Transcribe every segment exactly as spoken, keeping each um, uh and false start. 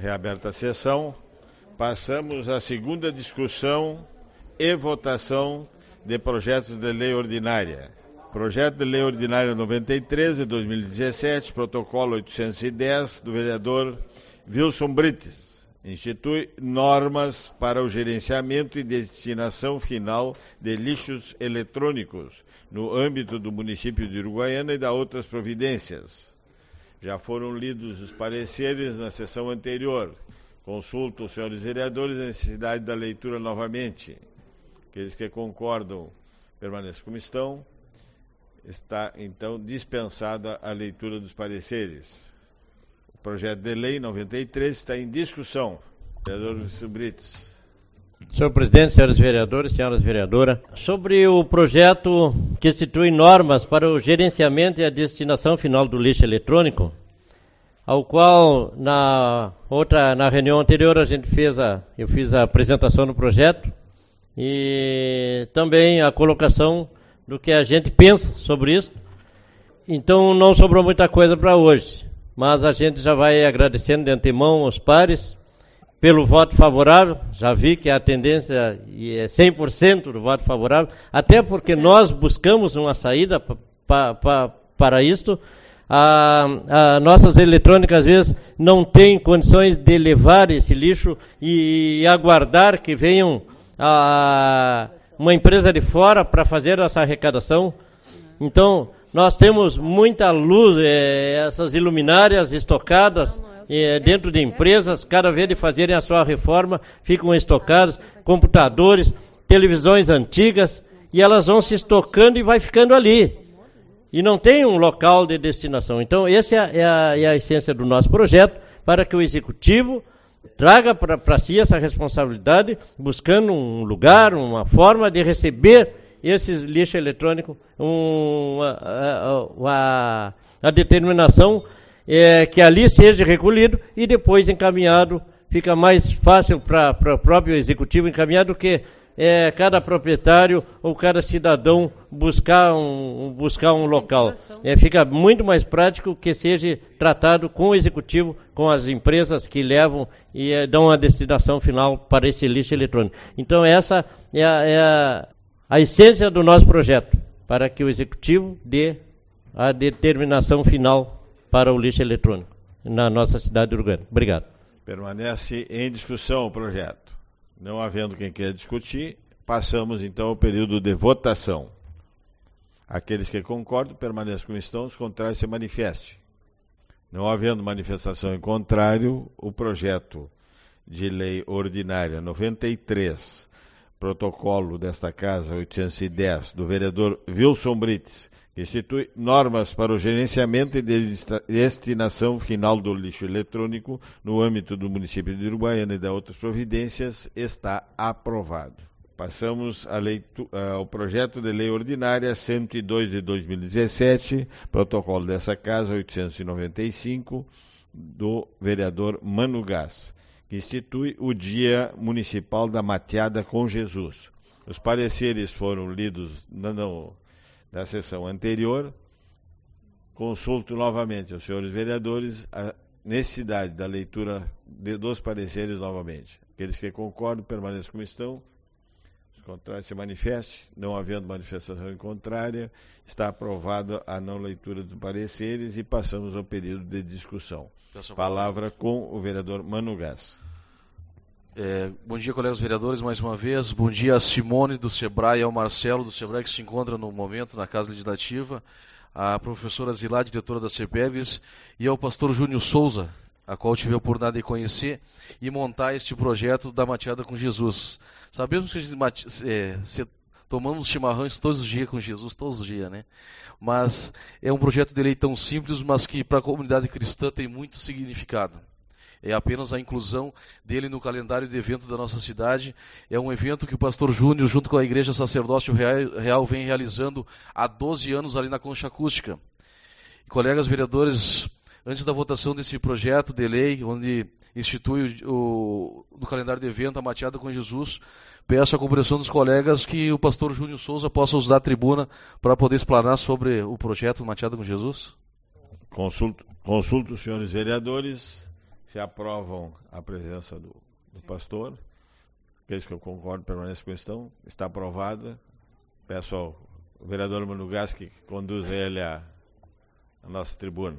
Reaberta a sessão, passamos à segunda discussão e votação de projetos de lei ordinária. Projeto de lei ordinária noventa e três de dois mil e dezessete, protocolo oitocentos e dez, do vereador Wilson Brites. Institui normas para o gerenciamento e destinação final de lixos eletrônicos no âmbito do município de Uruguaiana e da outras providências. Já foram lidos os pareceres na sessão anterior. Consulto os senhores vereadores a necessidade da leitura novamente. Aqueles que concordam permaneçam como estão. Está, então, dispensada a leitura dos pareceres. O projeto de lei noventa e três está em discussão. Vereador Wilson Brites. Senhor presidente, senhores vereadores, senhoras vereadoras, sobre o projeto que institui normas para o gerenciamento e a destinação final do lixo eletrônico, ao qual na outra, na reunião anterior a gente fez a, eu fiz a apresentação do projeto e também a colocação do que a gente pensa sobre isso. Então não sobrou muita coisa para hoje, mas a gente já vai agradecendo de antemão aos pares pelo voto favorável. Já vi que a tendência é cem por cento do voto favorável, até porque nós buscamos uma saída pa, pa, pa, para isto. A, a nossas eletrônicas às vezes não têm condições de levar esse lixo e, e aguardar que venham a, uma empresa de fora para fazer essa arrecadação. Então, nós temos muita luz, eh, essas iluminárias estocadas eh, dentro de empresas, cada vez de fazerem a sua reforma, ficam estocadas, computadores, televisões antigas, e elas vão se estocando e vai ficando ali. E não tem um local de destinação. Então, essa é a, é a essência do nosso projeto, para que o Executivo traga para si essa responsabilidade, buscando um lugar, uma forma de receber esse lixo eletrônico, um, a, a, a determinação é que ali seja recolhido e depois encaminhado. Fica mais fácil para o próprio Executivo encaminhar do que é, cada proprietário ou cada cidadão buscar um, buscar um local. É, fica muito mais prático que seja tratado com o Executivo, com as empresas que levam e é, dão a destinação final para esse lixo eletrônico. Então essa é a, é a, a essência do nosso projeto, para que o Executivo dê a determinação final para o lixo eletrônico na nossa cidade de Uruguaiana. Obrigado. Permanece em discussão o projeto. Não havendo quem queira discutir, passamos então ao período de votação. Aqueles que concordam, permaneçam como estão, os contrários se manifestem. Não havendo manifestação em contrário, o projeto de lei ordinária noventa e três, protocolo desta Casa oitocentos e dez, do vereador Wilson Brites, que institui normas para o gerenciamento e destinação final do lixo eletrônico no âmbito do município de Uruguaiana e de outras providências, está aprovado. Passamos a leitu- ao projeto de lei ordinária cento e dois de dois mil e dezessete, protocolo dessa Casa oitocentos e noventa e cinco, do vereador Mano Gás, que institui o Dia Municipal da Mateada com Jesus. Os pareceres foram lidos na, no, na sessão anterior. Consulto novamente aos senhores vereadores a necessidade da leitura de, dos pareceres novamente. Aqueles que concordam, permaneçam como estão. Os contrários se manifestem. Não havendo manifestação em contrária, está aprovada a não leitura dos pareceres e passamos ao período de discussão. Palavra com o vereador Mano Gás. É, bom dia, colegas vereadores, mais uma vez. Bom dia a Simone do Sebrae e ao Marcelo do Sebrae, que se encontra no momento na Casa Legislativa, a professora Zilá, diretora da CEPERGS, e ao pastor Júnior Souza, a qual tive a oportunidade de conhecer e montar este projeto da Mateada com Jesus. Sabemos que a gente é, se, tomamos chimarrões todos os dias com Jesus, todos os dias, né? Mas é um projeto de lei tão simples, mas que para a comunidade cristã tem muito significado. É apenas a inclusão dele no calendário de eventos da nossa cidade. É um evento que o pastor Júnior, junto com a Igreja Sacerdócio Real, vem realizando há doze anos ali na Concha Acústica. E, colegas vereadores, antes da votação desse projeto de lei, onde institui o, o, no calendário de evento a Mateada com Jesus, peço a compreensão dos colegas que o pastor Júnior Souza possa usar a tribuna para poder explanar sobre o projeto Mateada com Jesus. Consulto, consulto os senhores vereadores. Se aprovam a presença do, do pastor, aqueles que eu concordo permanecem com a questão, está aprovada. Peço ao vereador Mano Gás que conduza ele à, à nossa tribuna.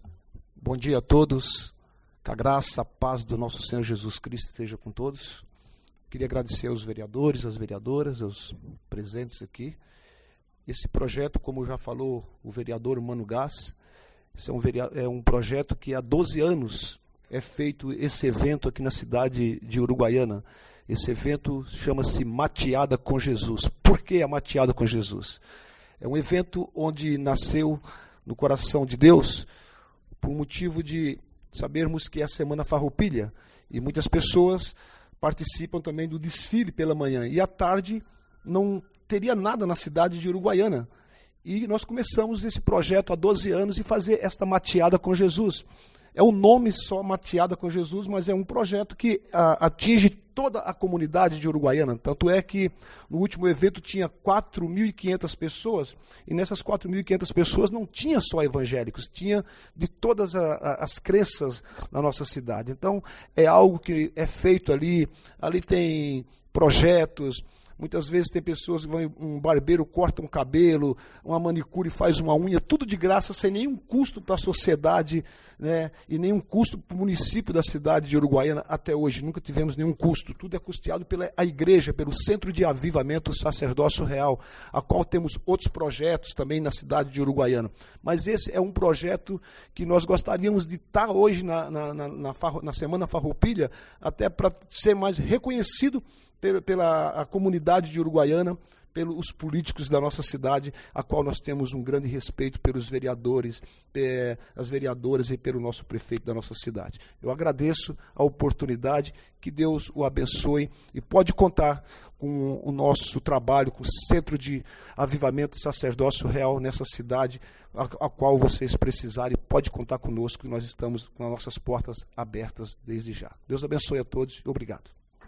Bom dia a todos. Que a graça, a paz do nosso Senhor Jesus Cristo esteja com todos. Queria agradecer aos vereadores, às vereadoras, aos presentes aqui. Esse projeto, como já falou o vereador Mano Gás, esse é, um vereador, é um projeto que há doze anos é feito esse evento aqui na cidade de Uruguaiana. Esse evento chama-se Mateada com Jesus. Por que a Mateada com Jesus? É um evento onde nasceu no coração de Deus por motivo de sabermos que é a Semana Farroupilha e muitas pessoas participam também do desfile pela manhã. E à tarde não teria nada na cidade de Uruguaiana. E nós começamos esse projeto há doze anos e fazer esta Mateada com Jesus. É o nome só, Mateada com Jesus, mas é um projeto que a, atinge toda a comunidade de Uruguaiana. Tanto é que no último evento tinha quatro mil e quinhentas pessoas, e nessas quatro mil e quinhentas pessoas não tinha só evangélicos, tinha de todas a, a, as crenças na nossa cidade. Então é algo que é feito ali, ali tem projetos. Muitas vezes tem pessoas que vão, um barbeiro corta um cabelo, uma manicure faz uma unha, tudo de graça, sem nenhum custo para a sociedade, né, e nenhum custo para o município da cidade de Uruguaiana até hoje. Nunca tivemos nenhum custo. Tudo é custeado pela a igreja, pelo Centro de Avivamento Sacerdócio Real, a qual temos outros projetos também na cidade de Uruguaiana. Mas esse é um projeto que nós gostaríamos de estar hoje na, na, na, na, na Semana Farroupilha, até para ser mais reconhecido pela a comunidade de Uruguaiana, pelos políticos da nossa cidade, a qual nós temos um grande respeito pelos vereadores, é, as vereadoras e pelo nosso prefeito da nossa cidade. Eu agradeço a oportunidade, que Deus o abençoe e pode contar com o nosso trabalho, com o Centro de Avivamento Sacerdócio Real nessa cidade, a, a qual vocês precisarem, pode contar conosco, e nós estamos com as nossas portas abertas desde já. Deus abençoe a todos e obrigado.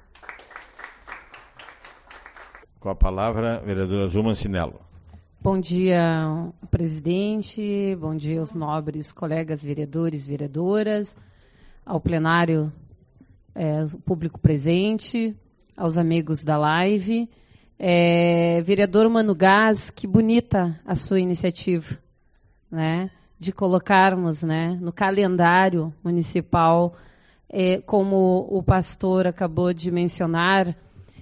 Com a palavra, vereadora Zuma Cinello. Bom dia, presidente, bom dia aos nobres colegas vereadores e vereadoras, ao plenário, é, público presente, aos amigos da live. É, vereador Mano Gás, que bonita a sua iniciativa, né, de colocarmos, né, no calendário municipal, é, como o pastor acabou de mencionar,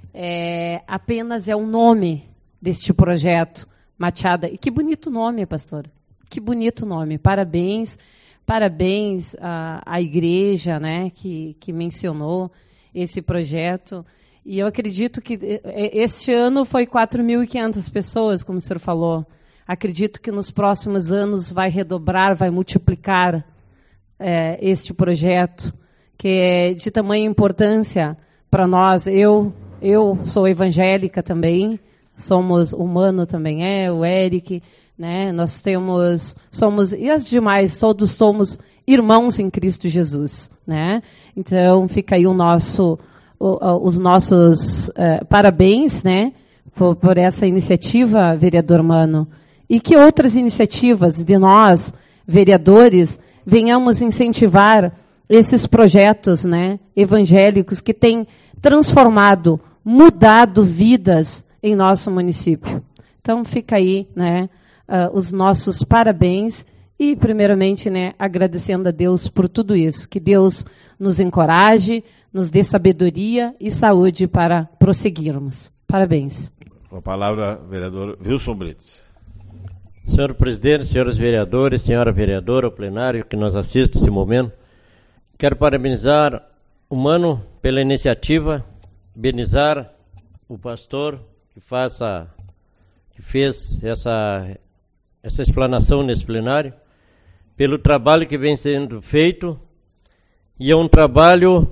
É, apenas é o nome deste projeto, Mateada. E que bonito nome, pastor. Que bonito nome. Parabéns, parabéns à, à igreja, né, que, que mencionou esse projeto. E eu acredito que este ano foi quatro mil e quinhentas pessoas, como o senhor falou. Acredito que nos próximos anos vai redobrar, vai multiplicar é, este projeto, que é de tamanha importância para nós. Eu... Eu sou evangélica também, somos, o Mano também é, o Eric, né? Nós temos, somos, e as demais, todos somos irmãos em Cristo Jesus, né? Então, fica aí o nosso, o, os nossos uh, parabéns, né? Por, por essa iniciativa, vereador Mano. E que outras iniciativas de nós, vereadores, venhamos incentivar esses projetos, né, evangélicos que têm transformado, mudado vidas em nosso município. Então, fica aí, né, uh, os nossos parabéns e, primeiramente, né, agradecendo a Deus por tudo isso. Que Deus nos encoraje, nos dê sabedoria e saúde para prosseguirmos. Parabéns. Com a palavra, vereador Wilson Brits. Senhor presidente, senhores vereadores, senhora vereadora, o plenário que nos assiste nesse momento, quero parabenizar o Mano pela iniciativa, benizar o pastor que, faça, que fez essa, essa explanação nesse plenário, pelo trabalho que vem sendo feito, e é um trabalho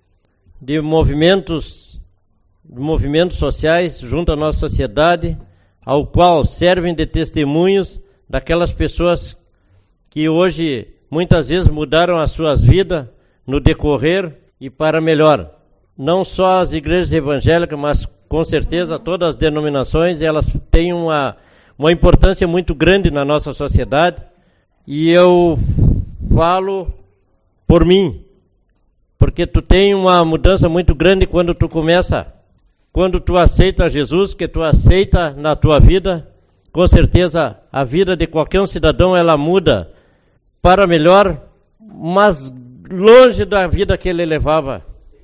de movimentos, de movimentos sociais junto à nossa sociedade, ao qual servem de testemunhos daquelas pessoas que hoje muitas vezes mudaram as suas vidas no decorrer e para melhor. Não só as igrejas evangélicas, mas com certeza todas as denominações, elas têm uma, uma importância muito grande na nossa sociedade. E eu falo por mim, porque tu tem uma mudança muito grande quando tu começa, quando tu aceita Jesus, que tu aceita na tua vida, com certeza a vida de qualquer um cidadão ela muda para melhor, mas longe da vida que ele levava.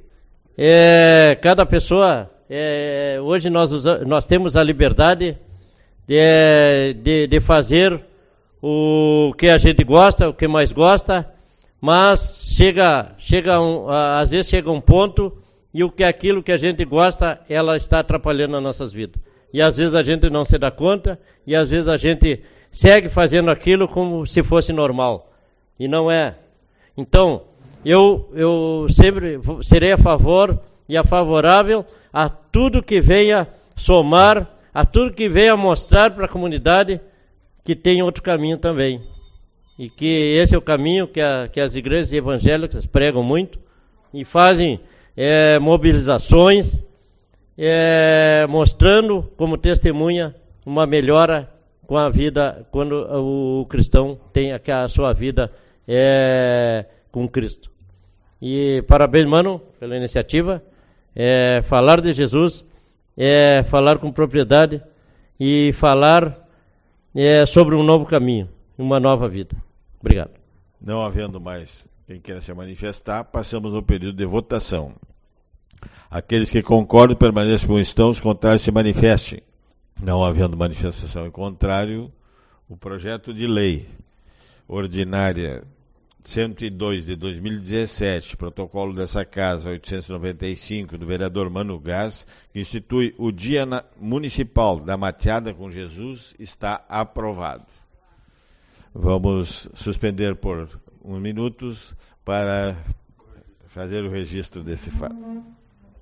É, cada pessoa, é, hoje nós, usa, nós temos a liberdade de, de, de fazer o que a gente gosta, o que mais gosta, mas chega, chega um, às vezes chega um ponto e o que é aquilo que a gente gosta, ela está atrapalhando as nossas vidas. E às vezes a gente não se dá conta, e às vezes a gente segue fazendo aquilo como se fosse normal. E não é. Então, eu, eu sempre serei a favor e a favorável a tudo que venha somar, a tudo que venha mostrar para a comunidade que tem outro caminho também. E que esse é o caminho que, a, que as igrejas evangélicas pregam muito e fazem é, mobilizações, é, mostrando como testemunha uma melhora com a vida, quando o cristão tem a sua vida é, com Cristo. E parabéns, mano, pela iniciativa. É, falar de Jesus, é, falar com propriedade e falar é, sobre um novo caminho, uma nova vida. Obrigado. Não havendo mais quem queira se manifestar, passamos ao período de votação. Aqueles que concordam permaneçam como estão, os contrários se manifestem. Não havendo manifestação em contrário, o projeto de lei ordinária cento e dois de dois mil e dezessete, protocolo dessa casa oitocentos e noventa e cinco, do vereador Mano Gás, que institui o Dia Municipal da Mateada com Jesus, está aprovado. Vamos suspender por uns minutos para fazer o registro desse fato.